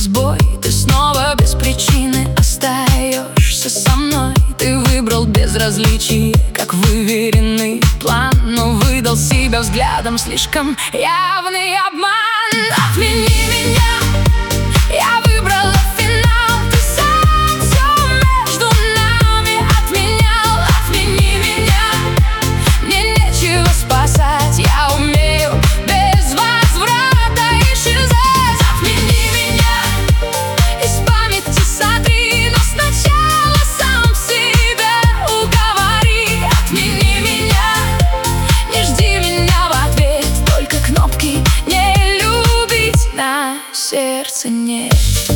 сбой. Ты снова без причины остаешься со мной. Ты выбрал безразличие, как выверенный план, но выдал себя взглядом слишком явный обман. Отмени меня, я выбрала финал. Ты сам все между нами отменял. Отмени меня, мне нечего спасать. Я умею без возврата исчезать. Отмени меня, из памяти сотри, но сначала сам себя уговори. Отмени меня, не жди меня в ответ, только кнопки не любить на сердце нет.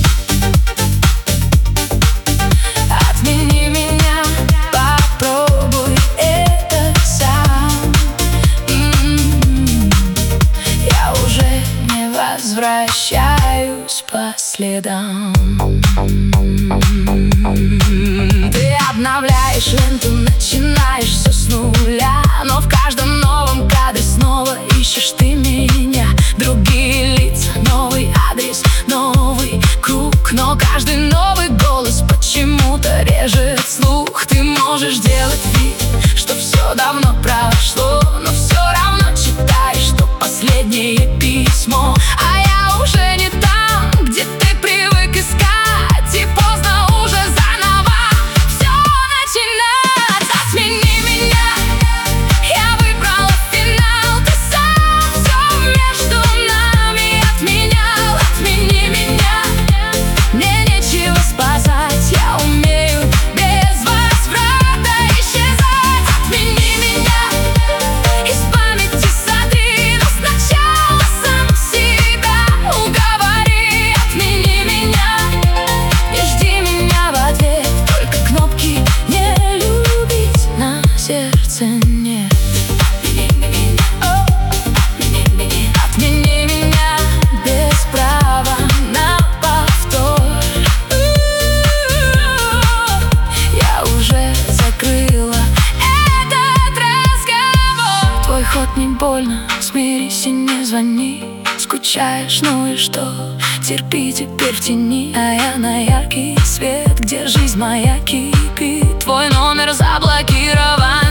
Отмени меня, попробуй это сам. Я уже не возвращаюсь по следам. Ты обновляешь ленту, начинаешь все с нуля, но в каждом новом кадре снова ищешь ты меня. Другие лица, новый адрес, новый круг, но каждый новый голос почему-то режет слух. Ты можешь делать вид, что все давно прошло, но все равно читаешь, что последнее письмо. А я уже не там, где ты привык искать, и поздно уже заново все начинать. Отмени меня, я выбрала финал. Ты сам все между нами отменял. Отмени меня, мне нечего спасать. Я умею без возврата исчезать. Отмени меня, из памяти сотри, но сначала сам себя уговори. Отмени меня, не жди меня в ответ, только кнопки не любить на сердце нет. Отмени меня без права на повтор. Я уже закрыла этот разговор. Твой ход не больно, смирись и не звони. Скучаешь, ну и что? Терпи теперь в тени, а я на яркий свет, где жизнь моя кипит. Твой номер заблокирован.